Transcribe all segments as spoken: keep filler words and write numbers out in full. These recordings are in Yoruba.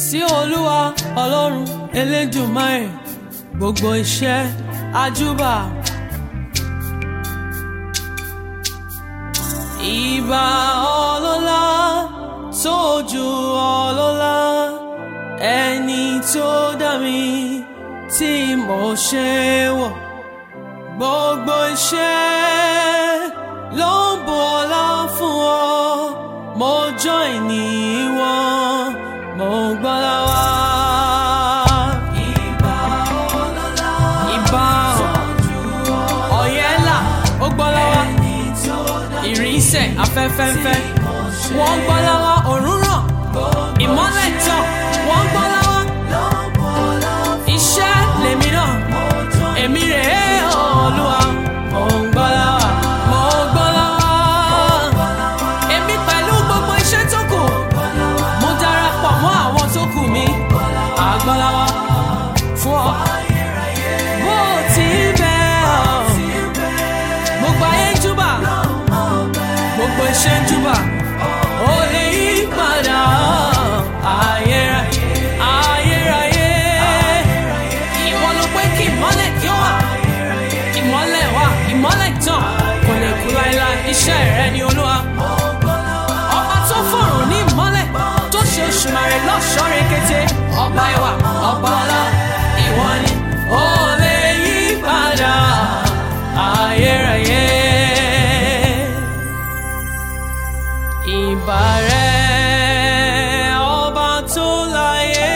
sí Olúwa Ọlọ́run Elédùmarè gbogbo iṣẹ́ àjúbà. Ìbà ọlọ́lá tó ju ọlọ́lá, ẹni tó dá mi tí mo ṣe wọ̀. Gbogbo iṣẹ́ ló ń bu ọlá fún ọ, mo join ní wọn, mo gbọ́lá wá. Ìbà ọlọ́lá ìbà ọ̀yẹ́là ó gbọ́lá wá, ìrìnsẹ̀ afẹ́fẹ́fẹ́ wọ́n gbọ́lá wá, òórùn ràn ìmọ́lẹ̀ tàn wọ́n gbọ́lá wá. Iṣẹ́ lèmi náà èmi rèé Olúwa, mo ń gbọ́lá wá, mo gbọ́lá wá. Èmi pẹ̀lú gbogbo iṣẹ́ tó kù, mo darapọ̀ mọ́ àwọn tó kù mi, àgbọ́lá wá fún ọ. Bó ti bẹ́ ọ, gbogbo ayé ń júbà, gbogbo iṣẹ́ ń júbà, ó lè yí padà. Ayérayé, ayérayé, ìwọ ló pé kí ìmọ́lẹ̀ kí ó wà, ìmọ́lẹ̀ wà, ìmọ́lẹ̀ tàn, kò lè kú láéláé. Iṣẹ́ rẹ ni Olúwa, ọba tó fọ̀rùn ní ìmọ́lẹ̀, tó ṣe Òṣùmàrè lọ́ṣọ̀ọ́ rekete, ọba ẹwà, ọba ọlá, ìwọ ni ó lè yí padà. Ayérayé, ìbà rẹ ọba tó láyé,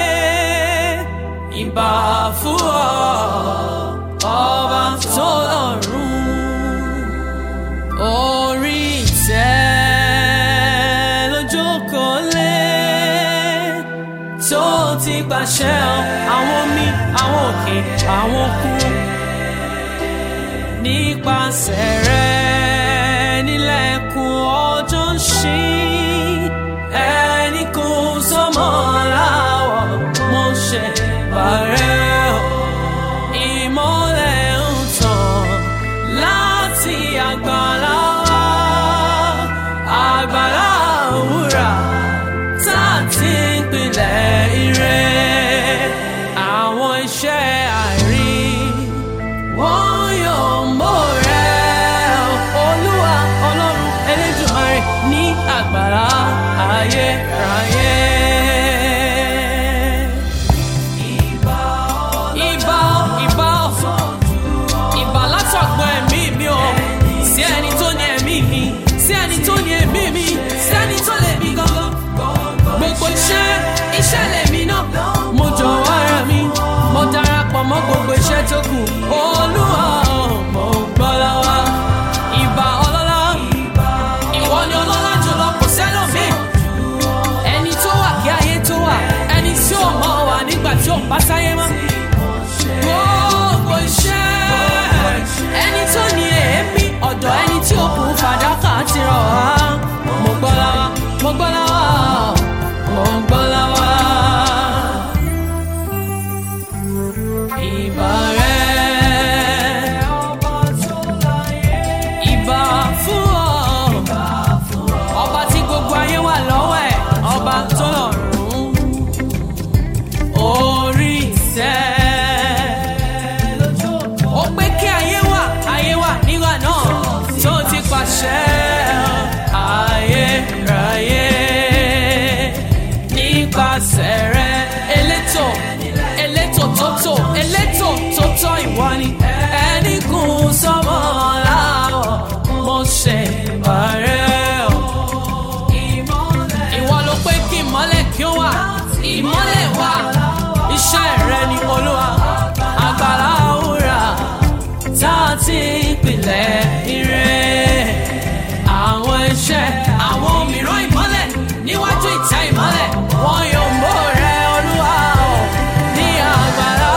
ìbà fún ọ ọba tó lọ́run. Orí ìtẹ́ ló jókòó lé, tó ti pàṣẹ àwọn omi, àwọn òkè, àwọn òkun. Nípasẹ̀ rẹ̀ nílẹ̀kùn ọjọ́ ń ṣí, ẹni kò sọmọ láwọ̀, mo ṣe bàrẹ̀ o. Ìmọ́lẹ̀ ń tàn láti àgbàlá wa, àgbàlá òwúrà tá a ti ń pilẹ̀ ire. Àwọn iṣẹ́ àìrí wọ́n yóò mọ̀ rẹ̀ Olúwa Ọlọ́run Elédùmarè ní àgbàlá ayérayé. Ìbà ìbà ìbà ìbà látọ̀gbọ́n ẹ̀mí mi o, sí ẹni tó ní ẹ̀mí mi, sí ẹni tó ní ẹ̀mí mi, sí ẹni tó lè mi gangan. Gbogbo iṣẹ́ iṣẹ́ lèmi náà, mo jọ̀wọ́ ara mi, mo darapọ̀ mọ́ gbogbo iṣẹ́ tó kù. Olúwa mo gbọ́lá wá. Ìbà ọlọ́lá, ìwọ ni ọlọ́lá jùlọ, kò sẹ́lòmíì. Ẹni tó wà kí ayé tó wà, ẹni tí ò mọ̀ wà nígbà tí ò bá sáyé mọ́. Gbogbo iṣẹ́ ẹni tó ní èémí, ọ̀dọ̀ ẹni tí ó kù fàdákà ti rọ̀ wá. Mo gbọ́lá wá, mo gbọ́lá wá, mo gbọ́lá wá. Ìbà rẹ̀ ìbà fún ọ, ọba tí gbogbo ayé wà lọ́wọ́ ẹ̀, ọba tó lọ́run. Orí ìtẹ́ ó pé kí ayé wà, ayé wà nígbà náà, tó ti pàṣẹ ayérayé. Nípasẹ̀ rẹ̀ elétò elétò tótó, elétò tótó ìwọ ni, ẹni kún sọmọ láwọ̀, mo ṣe bàrẹ̀ o. Ìwọ ló pé kí ìmọ́lẹ̀ kí ó wà, ìmọ́lẹ̀ wà, iṣẹ́ rẹ ni Olúwa, àgbàlá òwúrà tá a ti pilẹ̀ ire. Àwọn iṣẹ́ àwọn mìíràn ìmọ́lẹ̀ níwájú ìtẹ́ ìmọ́lẹ̀, wọ́n yóò mọ̀ rẹ Olúwa o, ní àgbàlá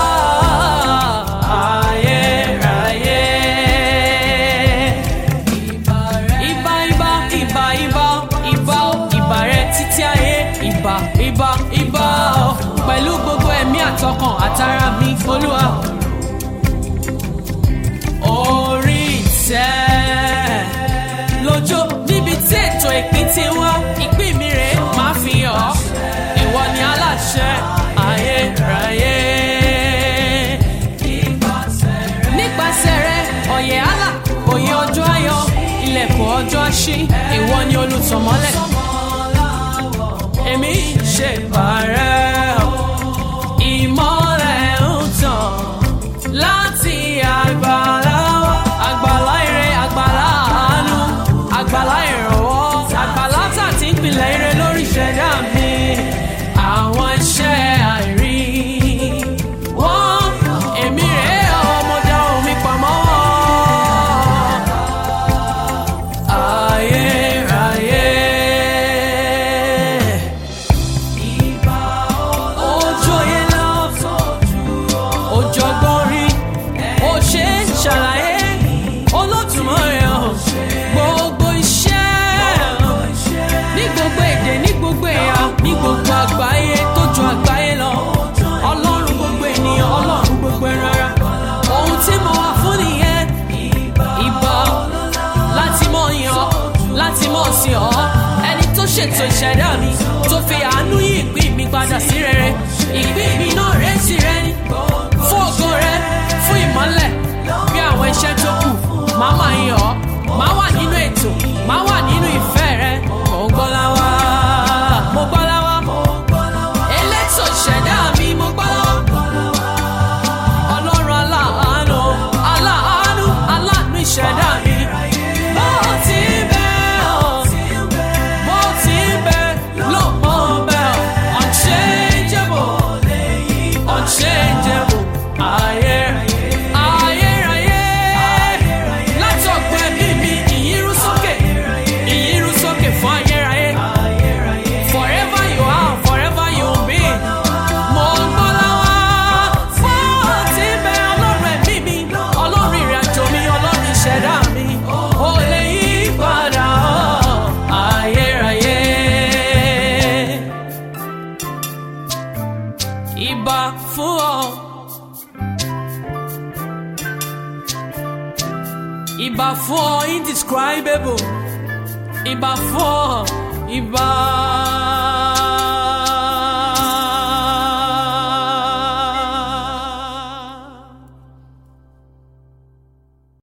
ayérayé. Ìbà ìbà ìbà ìbà ìbà ìbà rẹ títí ayé. Ìbà ìbà ìbà pẹ̀lú gbogbo ẹ̀mí àtọkàn àtara mi Olúwa. Orí ìtẹ́ lójó níbi tí ètò ìpín ti wá, ìpín mi rèé máa fi hàn. Ìwọ ni aláṣẹ. ọ̀yẹ̀ àlà òye ọjọ́ ayọ̀ ilẹ̀kùn ọjọ́ àṣí ìwọ ni olùtọ̀mọ́lẹ̀ èmi ṣe bàrẹ́ ìmọ́lẹ̀ ń tàn láti àgbàlá àgbàlá ire àgbàlá àánú àgbàlá ìrànwọ́ àgbàlá tà tí ń pilẹ̀ ire lórí ìṣẹ̀dá mi àwọn iṣẹ́ àìrí wọ́n èmi rèé ọmọdé omi pamọ́ ayérayé. Ojú oyè lọ ojú ọgbọ́n rí ó ṣe é ṣàlàyé Olódùmarè gbogbo iṣẹ́ ní gbogbo èdè ní gbogbo ẹ̀yà ní gbogbo àgbáyé tó ju àgbáyé lọ ọlọ́run gbogbo ènìyàn ọlọ́run gbogbo ẹran ara ohun tí mo wà fún nìyẹn ìbà láti mọ̀ yàn ọ́ láti mọ̀ sí ọ́ ẹni tó ṣètò ìṣẹ̀dá mi tó fi àánú yí ìpín mi padà sí rere ìpín mi náà retí rẹ ní fún ògo rẹ fún ìmọ́lẹ̀ bí àwọn iṣẹ́ tó kù máa máa yàn ọ́ máa wà nínú ètò máa wà nínú ìfẹ́ rẹ mo gbọ́ láwá mo gbọ́ láwá elétò ìṣẹ̀dá mi mo gbọ́ láwá ọlọ́run aláàánú aláàánú aláàánú ìṣẹ̀dá mi bó ti bẹ́ ọ́ bó ti bẹ́ ló mọ́ bẹ́ ọ́ unchangeable unchangeable ayérayé ayérayé látọ̀gbẹ́ mímí ìyírú sókè ìyírú sókè fún ayérayé forever you are forever you will be mo gbọ́ láwá bó ti bẹ́ ọlọ́run ẹ̀mí mi ọlọ́run ìrìnàjò mi ọlọ́run ìṣẹ̀dá mi ò lè yí padà ayérayé. Ìbà fún ọ ìbà fún ọ indescribable ìbà fún ọ ìbà.